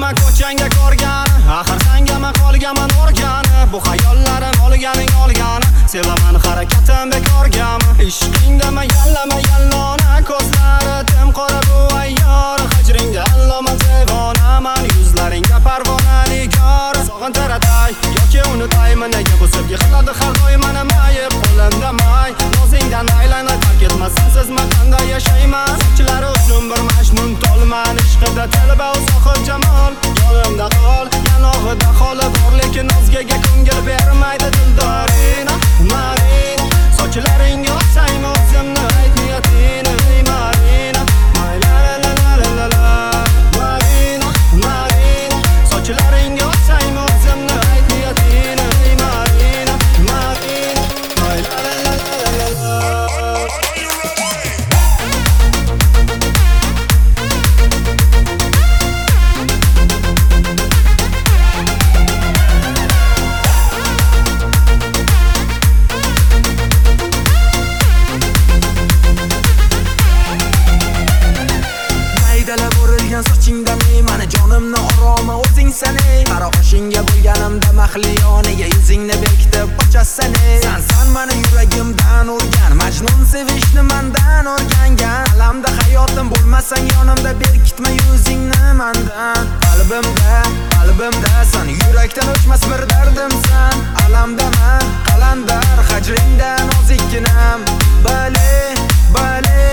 Kelganman ko'changga ko'rgani, axir sangama qolganman o'rgani. Bu xayollarim olgani, sevaman harakatim bekorgami? Ishqingdama yallona, ko'zlari tim qora bu ayyor. Hijringda alloman sevona, man yuzlaringga parvona nigor. Sog'intiratay yoki unutaymi, nega bu sevgi qiladi har doim meni mayib qo'limda may. O'zingdan aylanib fark etmasan sizman qanday yashayman. Sochilari uzun bir majnun tolman, ishqida talaba u sohib jamol. Yonimda qol, yanog'ida holi bor, lekin o'zgaga ko'ngil bermaydi dildoring. Marina, sochlaringga o'tsaymi o'zimni ayt niyatingni, ey Marina. La la la la la la. Marina, Marina, sochlaringga o'tsaymi o'zimni ayt niyatingni, ey Marina. Marina, la la la la la. Sochingdan meni jonimni oromi o'zingsan ey. Qarog'ishingga bo'lganimda mahliyonaga yuzingni bekitib qochasan ey. Sen meni yuragimdan urgan, majnun sevishni mendan o'rgangan. Alamda hayotim bo'lmasang yonimda, berkitma yuzingni mendan. Qalbimda sen yurakdan o'chmas bir dardimsan. Alamdaman qalandar hijringdan nozikkinam. Bale